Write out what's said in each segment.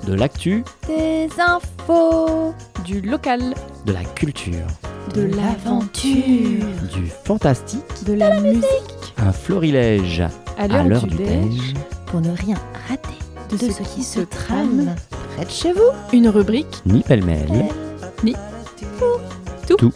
De l'actu, des infos, du local, de la culture, de l'aventure, du fantastique, de la musique. un florilège À à l'heure du déj. pour ne rien rater De ce qui se trame près de chez vous. Une rubrique Ni pêle-mêle, ni tout.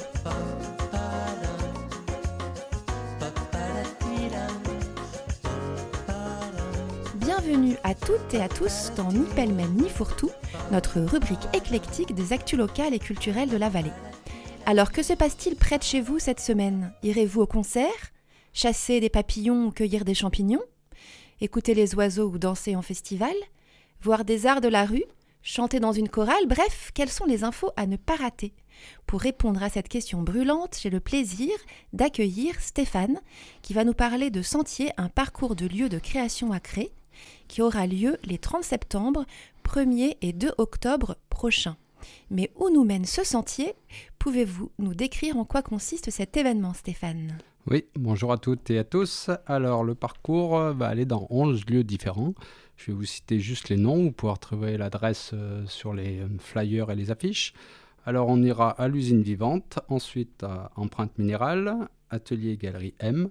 Bienvenue à toutes et à tous dans Ni pêle-mêle ni fourre-tout, notre rubrique éclectique des actus locales et culturelles de la vallée. Alors que se passe-t-il près de chez vous cette semaine ? Irez-vous au concert ? Chasser des papillons ou cueillir des champignons ? Écouter les oiseaux ou danser en festival ? Voir des arts de la rue ? Chanter dans une chorale ? Bref, quelles sont les infos à ne pas rater ? Pour répondre à cette question brûlante, j'ai le plaisir d'accueillir Stéphane, qui va nous parler de Sentier, un parcours de lieux de création à Cré, qui aura lieu les 30 septembre, 1er et 2 octobre prochains. Mais où nous mène ce sentier ? Pouvez-vous nous décrire en quoi consiste cet événement, Stéphane ? Oui, bonjour à toutes et à tous. Alors, le parcours va aller dans 11 lieux différents. Je vais vous citer juste les noms, vous pourrez retrouver l'adresse sur les flyers et les affiches. Alors, on ira à l'usine vivante, ensuite à Empreinte Minérale, Atelier Galerie M,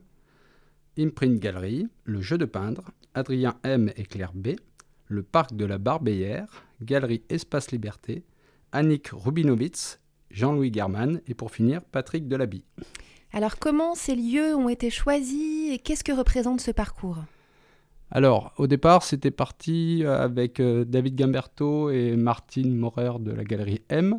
Imprint Galerie, le jeu de peindre, Adrien M et Claire B, le parc de la Barbéière, Galerie Espace Liberté, Annick Rubinowitz, Jean-Louis German et pour finir, Patrick Delaby. Alors, comment ces lieux ont été choisis et qu'est-ce que représente ce parcours ? Alors, au départ, c'était parti avec David Gamberto et Martine Maurer de la Galerie M,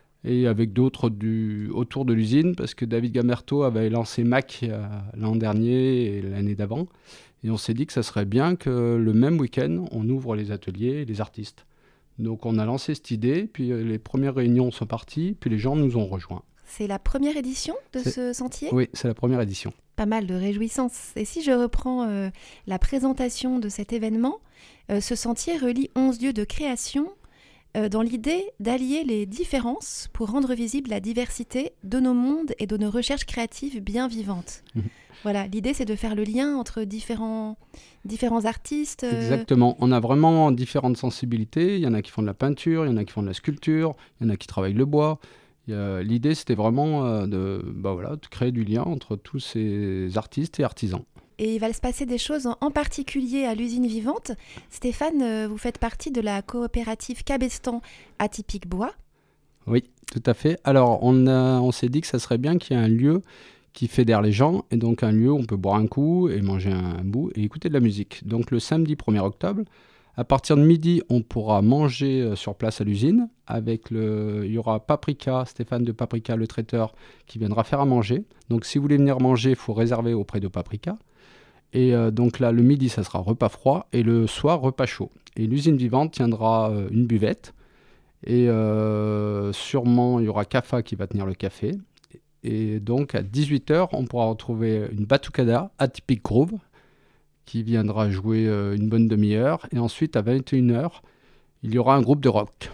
et avec d'autres autour de l'usine, parce que David Gamberto avait lancé MAC l'an dernier et l'année d'avant, et on s'est dit que ça serait bien que le même week-end, on ouvre les ateliers et les artistes. Donc on a lancé cette idée, puis les premières réunions sont parties, puis les gens nous ont rejoints. C'est la première édition de ce sentier ? Oui, c'est la première édition. Pas mal de réjouissances. Et si je reprends la présentation de cet événement, ce sentier relie 11 lieux de création dans l'idée d'allier les différences pour rendre visible la diversité de nos mondes et de nos recherches créatives bien vivantes. Voilà, l'idée c'est de faire le lien entre différents artistes. Exactement, on a vraiment différentes sensibilités. Il y en a qui font de la peinture, il y en a qui font de la sculpture, il y en a qui travaillent le bois. L'idée c'était vraiment de créer du lien entre tous ces artistes et artisans. Et il va se passer des choses en particulier à l'usine vivante. Stéphane, vous faites partie de la coopérative Cabestan Atypique Bois. Oui, tout à fait. Alors on s'est dit que ça serait bien qu'il y ait un lieu qui fédère les gens, et donc un lieu où on peut boire un coup et manger un bout et écouter de la musique. Donc le samedi 1er octobre, à partir de midi, on pourra manger sur place à l'usine. Il y aura Paprika, Stéphane de Paprika, le traiteur, qui viendra faire à manger. Donc si vous voulez venir manger, il faut réserver auprès de Paprika. Et donc là, le midi, ça sera repas froid, et le soir, repas chaud. Et l'usine vivante tiendra une buvette. Et sûrement, il y aura Cafa qui va tenir le café. Et donc, à 18h, on pourra retrouver une batucada Atypique Groove qui viendra jouer une bonne demi-heure. Et ensuite, à 21h, il y aura un groupe de rock.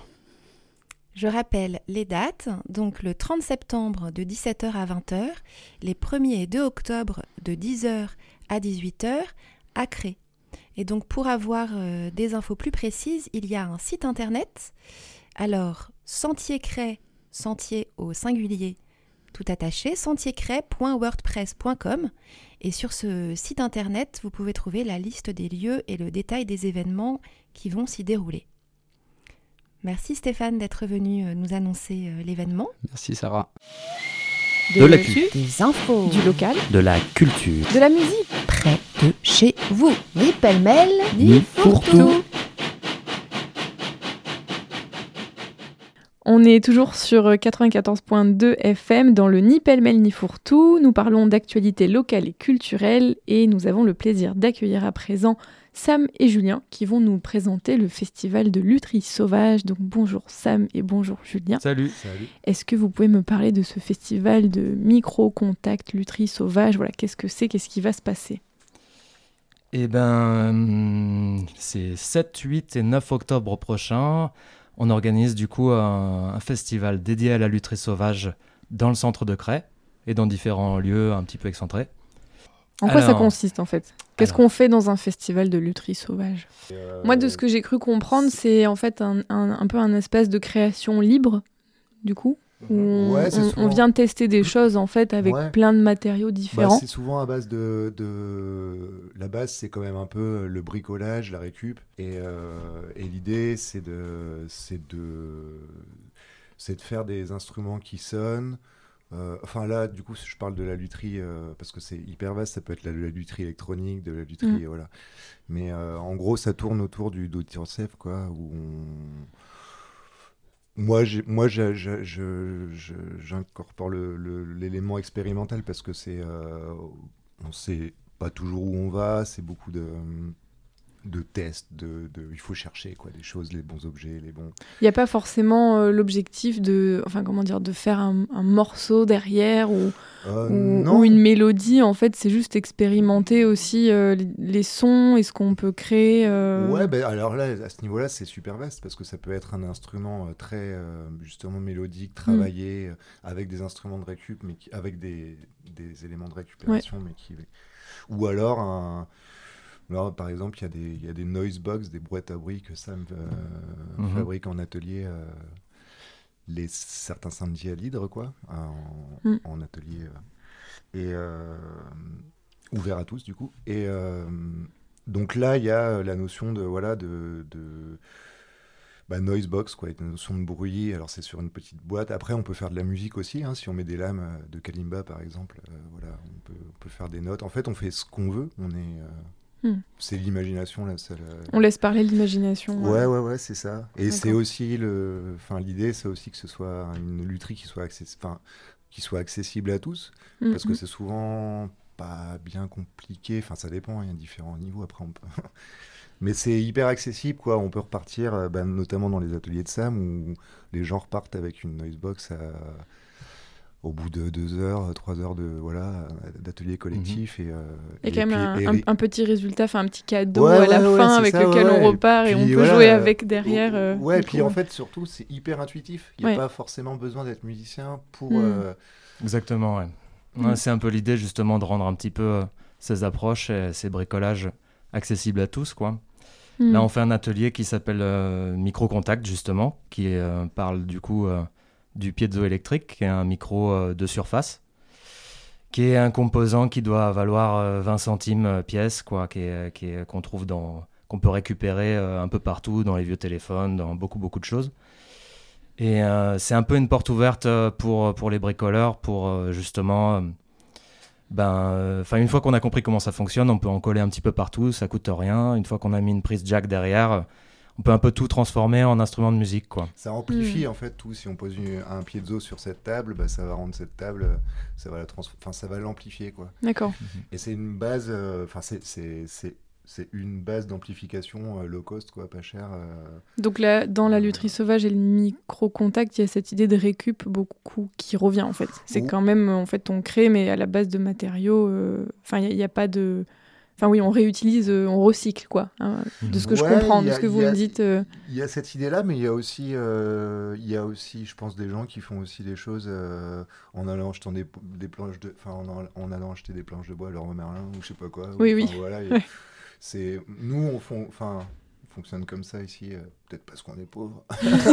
Je rappelle les dates, donc le 30 septembre de 17h à 20h, les 1er et 2 octobre de 10h à 18h à Cré. Et donc pour avoir des infos plus précises, il y a un site internet. Alors, Sentier Cré, sentier au singulier, tout attaché, sentiercray.wordpress.com. Et sur ce site internet, vous pouvez trouver la liste des lieux et le détail des événements qui vont s'y dérouler. Merci Stéphane d'être venu nous annoncer l'événement. Merci Sarah. De l'actu, Des infos, du local, de la culture, de la musique. près de chez vous. Ni pêle-mêle, ni fourre-tout. On est toujours sur 94.2 FM dans le Ni pêle-mêle ni fourre-tout. Nous parlons d'actualités locales et culturelles et nous avons le plaisir d'accueillir à présent Sam et Julien qui vont nous présenter le festival de lutherie sauvage. Donc bonjour Sam et bonjour Julien. Salut. Est-ce que vous pouvez me parler de ce festival de micro-contact lutherie sauvage ? Voilà, qu'est-ce que c'est ? Qu'est-ce qui va se passer ? Eh ben, c'est 7, 8 et 9 octobre prochain. On organise du coup un festival dédié à la lutherie sauvage dans le centre de Cré et dans différents lieux un petit peu excentrés. En quoi ça Alors- consiste en fait? Qu'est-ce alors. qu'on fait dans un festival de lutherie sauvage? Moi, de ce que j'ai cru comprendre, c'est en fait un peu un espace de création libre, du coup, où Ouais, c'est on souvent- vient tester des choses en fait avec Ouais. plein de matériaux Bah, différents. c'est souvent à base La base, c'est quand même un peu le bricolage, la récup. Et l'idée, c'est de faire des instruments qui sonnent. Enfin là, du coup, je parle de la lutherie parce que c'est hyper vaste. Ça peut être la lutherie électronique, de la lutherie, voilà. Mais en gros, ça tourne autour du do it yourself, quoi. J'incorpore l'élément expérimental parce que on sait pas toujours où on va. C'est beaucoup de tests, il faut chercher quoi, des choses, les bons objets, les bons. Il n'y a pas forcément l'objectif de faire un morceau derrière ou Non. une mélodie. En fait, c'est juste expérimenter aussi les sons et ce qu'on peut créer. Ouais, ben alors là, à ce niveau-là, c'est super vaste parce que ça peut être un instrument très justement mélodique, travaillé avec des instruments de récup, mais avec des éléments de récupération, mais ou alors là, par exemple, il y a des noise box, des boîtes à bruit que Sam fabrique en atelier, certains samedis à l'Hydre, quoi, en atelier ouvert à tous, du coup. Et donc là, il y a la notion de noise box, quoi, une notion de bruit. Alors c'est sur une petite boîte. Après, on peut faire de la musique aussi, hein, si on met des lames de kalimba, par exemple. Voilà, on peut faire des notes. En fait, on fait ce qu'on veut. C'est l'imagination là. On laisse parler l'imagination. Ouais, c'est ça. Et D'accord. c'est aussi l'idée, c'est aussi que ce soit une lutherie qui soit accessible à tous, parce que c'est souvent pas bien compliqué. Enfin, ça dépend. Il y a différents niveaux. Après, on peut. Mais c'est hyper accessible, quoi. On peut repartir, notamment dans les ateliers de Sam, où les gens repartent avec une noisebox au bout de 2 heures, 3 heures d'atelier collectif. Il y a quand même un petit résultat, un petit cadeau à la fin c'est avec ça, lequel on repart et on peut jouer avec derrière. Et puis en fait, surtout, c'est hyper intuitif. Il n'y a pas forcément besoin d'être musicien pour... Exactement, ouais. Ouais, c'est un peu l'idée, justement, de rendre un petit peu ces approches et ces bricolages accessibles à tous, quoi. Là, on fait un atelier qui s'appelle Micro-Contact, justement, qui parle du coup du piezoélectrique, qui est un micro de surface, qui est un composant qui doit valoir 20 centimes pièce, quoi, qu'on trouve qu'on peut récupérer un peu partout, dans les vieux téléphones, dans beaucoup de choses. Et c'est un peu une porte ouverte pour les bricoleurs, pour justement... une fois qu'on a compris comment ça fonctionne, on peut en coller un petit peu partout, ça coûte rien. Une fois qu'on a mis une prise jack derrière, on peut un peu tout transformer en instrument de musique, quoi. Ça amplifie en fait tout. Si on pose un piezo sur cette table, ça va rendre cette table, ça va l'amplifier, quoi. D'accord. Et c'est une base, c'est une base d'amplification low cost, quoi, pas cher. Donc là, dans la lutherie sauvage et le micro-contact, il y a cette idée de récup beaucoup qui revient en fait. C'est quand même, en fait, on crée, mais à la base de matériaux. Il n'y a pas de... on réutilise, on recycle, quoi. Hein, de ce que je comprends, de ce que vous me dites. Il y a cette idée-là, mais il y a aussi, je pense, des gens qui font aussi des choses en allant acheter des planches de... en allant acheter des planches de bois à Leroy Merlin ou je sais pas quoi. Oui. Voilà, nous, on fonctionne comme ça ici, peut-être parce qu'on est pauvre.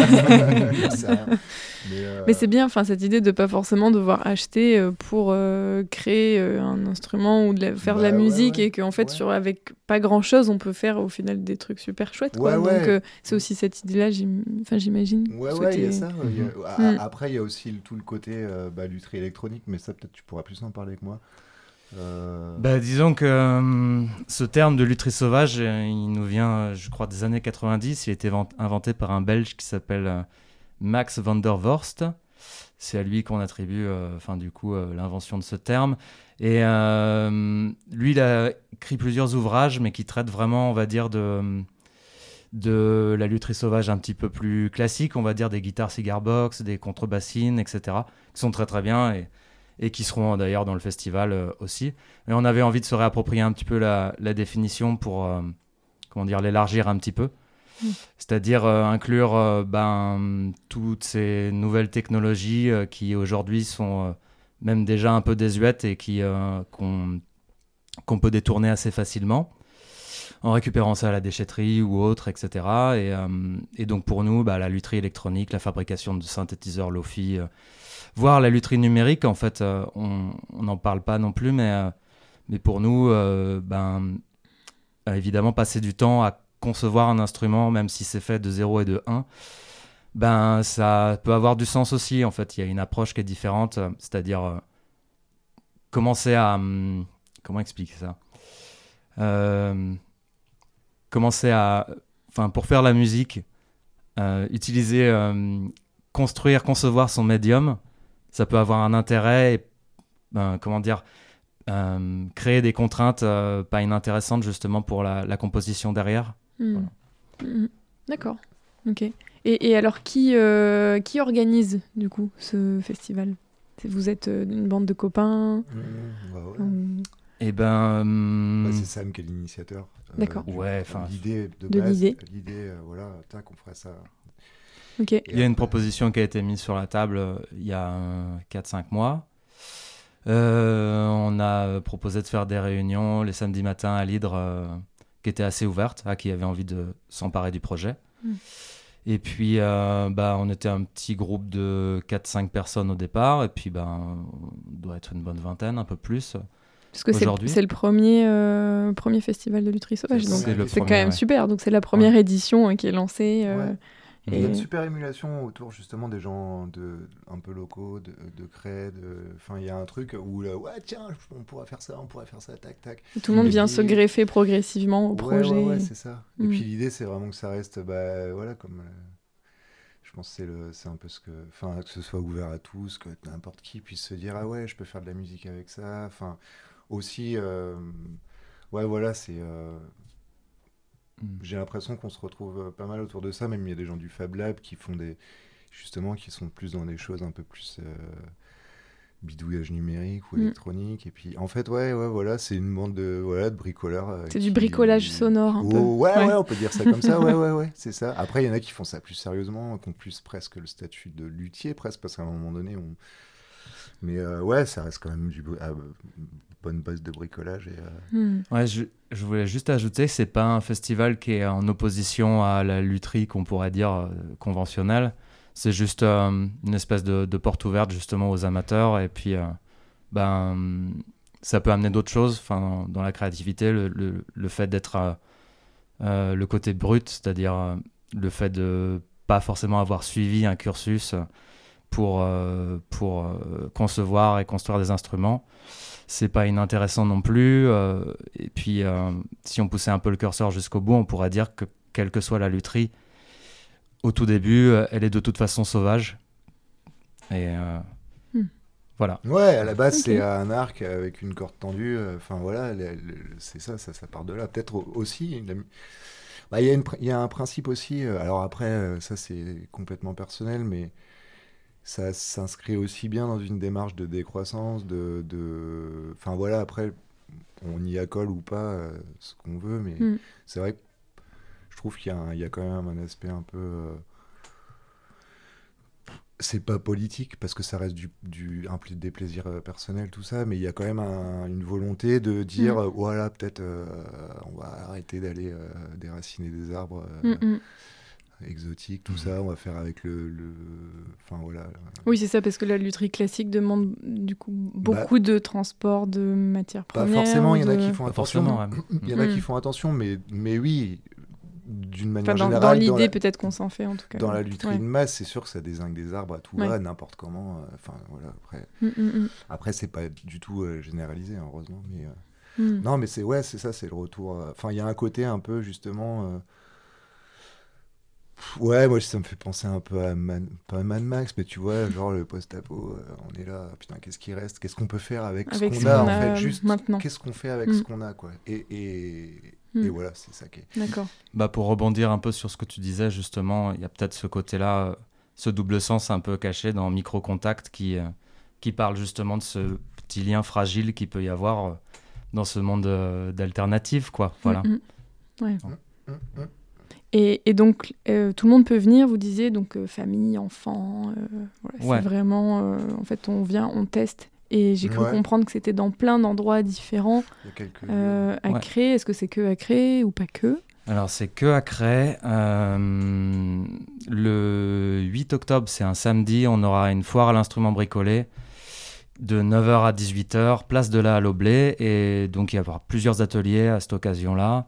Mais c'est bien, cette idée de pas forcément devoir acheter pour créer un instrument ou faire de la musique et qu'en fait, avec pas grand-chose, on peut faire au final des trucs super chouettes. Quoi. Donc c'est aussi cette idée-là, j'imagine. Il y a ça. Après, il y a aussi tout le côté lutherie électronique, mais ça, peut-être tu pourras plus en parler que moi. Disons que ce terme de lutherie sauvage, il nous vient, je crois, des années 90. Il a été inventé par un Belge qui s'appelle Max van der Vorst. C'est à lui qu'on attribue l'invention de ce terme. Et lui, il a écrit plusieurs ouvrages, mais qui traitent vraiment, on va dire, de la lutherie sauvage un petit peu plus classique, on va dire des guitares cigar box, des contrebassines, etc., qui sont très très bien et qui seront d'ailleurs dans le festival aussi. Mais on avait envie de se réapproprier un petit peu la définition pour l'élargir un petit peu. C'est-à-dire inclure toutes ces nouvelles technologies qui aujourd'hui sont même déjà un peu désuètes et qui qu'on peut détourner assez facilement en récupérant ça à la déchetterie ou autre, etc. Et donc pour nous, la lutherie électronique, la fabrication de synthétiseurs Lo-Fi, voire la lutherie numérique, en fait, on n'en parle pas non plus, mais pour nous, évidemment, passer du temps à concevoir un instrument, même si c'est fait de 0 et de 1, ça peut avoir du sens aussi. En fait, il y a une approche qui est différente, c'est-à-dire commencer à... comment expliquer ça commencer à... Enfin, pour faire la musique, utiliser... concevoir son médium, ça peut avoir un intérêt et, créer des contraintes pas inintéressantes justement pour la composition derrière. Voilà. D'accord, ok. Et alors, qui organise du coup ce festival ? Vous êtes une bande de copains C'est Sam qui est l'initiateur. D'accord. L'idée de base. L'idée, on ferait ça. Okay. Il y a une proposition qui a été mise sur la table il y a 4-5 mois. On a proposé de faire des réunions les samedis matins à l'Hydre qui étaient assez ouvertes, à qui avaient envie de s'emparer du projet. Et puis, on était un petit groupe de 4-5 personnes au départ, et puis on doit être une bonne vingtaine, un peu plus. Parce que c'est le premier festival de lutherie sauvage, donc c'est quand même super. Donc c'est la première édition qui est lancée. Il y a une super émulation autour justement des gens un peu locaux, de Crède. Enfin, il y a un truc où tiens, on pourrait faire ça, tac, tac. Et tout le monde vient se greffer progressivement au projet. Ouais, c'est ça. Et puis l'idée, c'est vraiment que ça reste, comme. Je pense que c'est un peu que ce soit ouvert à tous, que n'importe qui puisse se dire je peux faire de la musique avec ça. Enfin, aussi, c'est. J'ai l'impression qu'on se retrouve pas mal autour de ça, même il y a des gens du Fab Lab qui font qui sont plus dans des choses un peu plus bidouillage numérique ou électronique. Et puis en fait, c'est une bande de bricoleurs. C'est du bricolage sonore un peu. Ouais, on peut dire ça comme ça, ouais, c'est ça. Après, il y en a qui font ça plus sérieusement, qui ont plus presque le statut de luthier, presque, parce qu'à un moment donné, Mais ça reste quand même du bonne base de bricolage. Je voulais juste ajouter que c'est pas un festival qui est en opposition à la lutherie qu'on pourrait dire conventionnelle. C'est juste une espèce de porte ouverte justement aux amateurs, et puis ça peut amener d'autres choses dans la créativité, le fait d'être le côté brut, c'est-à-dire le fait de pas forcément avoir suivi un cursus pour concevoir et construire des instruments. C'est pas inintéressant non plus. Et puis, si on poussait un peu le curseur jusqu'au bout, on pourrait dire que quelle que soit la lutherie, au tout début, elle est de toute façon sauvage. Et voilà. Ouais, à la base, c'est un arc avec une corde tendue. C'est ça part de là. Peut-être aussi... Il y a un principe aussi. Alors après, ça, c'est complètement personnel, mais... ça s'inscrit aussi bien dans une démarche de décroissance, après, on y accole ou pas ce qu'on veut, mais c'est vrai que je trouve qu'il y a quand même un aspect un peu... c'est pas politique, parce que ça reste des plaisirs personnels, tout ça, mais il y a quand même une volonté de dire, peut-être on va arrêter d'aller déraciner des arbres... exotique, tout ça, on va faire avec Oui, c'est ça, parce que la lutherie classique demande du coup beaucoup de transport de matières premières. Pas forcément, il y en a qui font attention. Il y en a qui font attention, mais oui, d'une manière générale. Dans l'idée, peut-être qu'on s'en fait en tout cas. Dans la lutherie de masse, c'est sûr que ça dézingue des arbres à tout va, n'importe comment. Après, c'est pas du tout généralisé, heureusement. Mais non, mais c'est ça, c'est le retour. Il y a un côté un peu justement. Moi ça me fait penser un peu à pas à Mad Max, mais tu vois, genre le post-apo, on est là, putain, qu'est-ce qui reste, qu'est-ce qu'on peut faire avec ce qu'on a en fait, juste maintenant. Qu'est-ce qu'on fait avec ce qu'on a, quoi. Et voilà, c'est ça qui est. D'accord. Pour rebondir un peu sur ce que tu disais, justement, il y a peut-être ce côté-là, ce double sens un peu caché dans Microcontact qui parle justement de ce petit lien fragile qu'il peut y avoir dans ce monde d'alternatives, quoi. Voilà. Ouais. Et donc, tout le monde peut venir, vous disiez, donc famille, enfants, c'est vraiment, en fait, on vient, on teste, Et j'ai cru comprendre que c'était dans plein d'endroits différents à Cré. Est-ce que c'est que à Cré ou pas que ? Alors, c'est que à Cré. Le 8 octobre, c'est un samedi. On aura une foire à l'instrument bricolé de 9h à 18h, place de la Halle au Blé. Et donc, il va y avoir plusieurs ateliers à cette occasion-là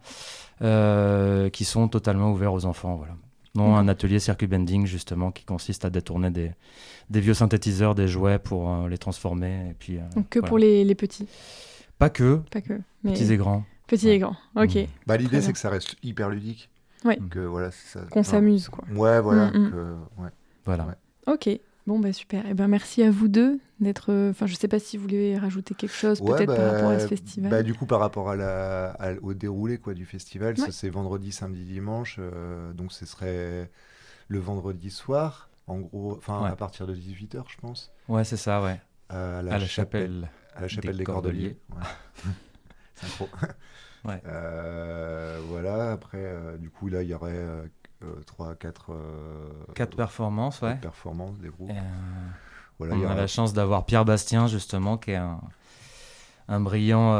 qui sont totalement ouverts aux enfants. Voilà. Non, un atelier circuit bending, justement, qui consiste à détourner des vieux synthétiseurs, des jouets pour les transformer. Et puis, donc, que pour les petits ? Pas que. Mais... Petits et grands. Petits et grands, ok. Bah, l'idée, c'est que ça reste hyper ludique. Ouais. Voilà, c'est ça. Qu'on s'amuse, quoi. Ouais, voilà. Voilà. Ouais. Ok, bon, bah super. Et ben merci à vous deux d'être... Enfin, je sais pas si vous voulez rajouter quelque chose, peut-être par rapport à ce festival. Bah, du coup, par rapport au déroulé du festival, ça, c'est vendredi, samedi, dimanche. Donc, ce serait le vendredi soir, en gros, à partir de 18h, je pense. Ouais, c'est ça, ouais. À la chapelle des Cordeliers. Ouais. C'est trop. Ouais. Voilà, après, du coup, là, il y aurait 4 performances, ouais. 4 performances, des groupes. Voilà, on a la chance d'avoir Pierre Bastien, justement, qui est un brillant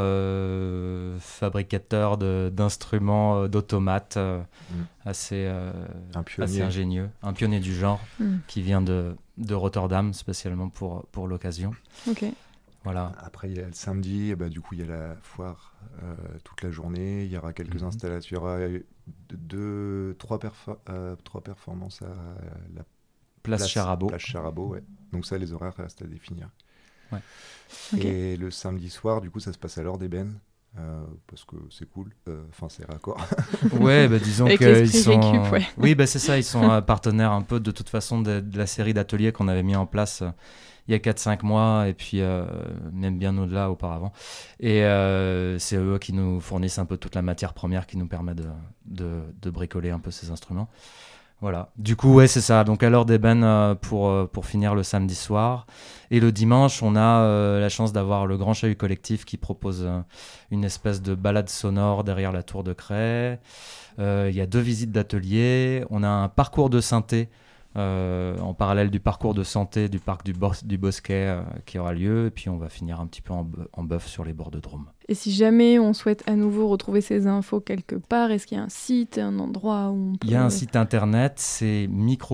fabricateur d'instruments, d'automates, assez ingénieux, un pionnier du genre, qui vient de Rotterdam, spécialement pour l'occasion. Ok. Voilà. Après, il y a le samedi, du coup, il y a la foire toute la journée. Il y aura quelques installations. Il y aura 3 performances à la Place Charabaud. Place Charabaud, ouais. Donc ça, les horaires restent à définir. Ouais. Et le samedi soir, du coup, ça se passe à l'heure d'ébène. Parce que c'est cool, c'est raccord. Ouais, disons avec qu'ils sont... récup, ouais. Oui, c'est ça, ils sont partenaires un peu de toute façon de la série d'ateliers qu'on avait mis en place il y a 4-5 mois, et puis même bien au-delà auparavant. Et c'est eux qui nous fournissent un peu toute la matière première qui nous permet de bricoler un peu ces instruments. Voilà. Du coup, ouais, c'est ça. Donc à l'heure d'ébène pour finir le samedi soir. Et le dimanche, on a la chance d'avoir le Grand Chahut Collectif qui propose une espèce de balade sonore derrière la tour de Cré. Il y a 2 visites d'atelier. On a un parcours de synthé en parallèle du parcours de santé du parc du Bosquet qui aura lieu. Et puis on va finir un petit peu en bœuf sur les bords de Drôme. Et si jamais on souhaite à nouveau retrouver ces infos quelque part, est-ce qu'il y a un site, un endroit où on peut... Il y a un site internet, c'est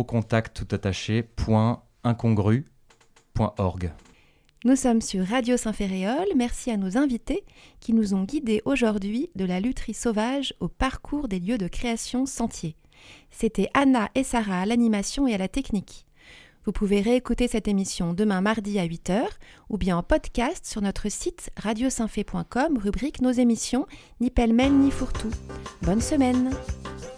microcontact.incongru.org. Nous sommes sur Radio Saint-Ferréol. Merci à nos invités qui nous ont guidés aujourd'hui de la lutherie sauvage au parcours des lieux de création sentiers. C'était Anna et Sarah à l'animation et à la technique. Vous pouvez réécouter cette émission demain mardi à 8h ou bien en podcast sur notre site radiosaintfé.com, rubrique Nos émissions, ni pêle-mêle ni fourre-tout. Bonne semaine!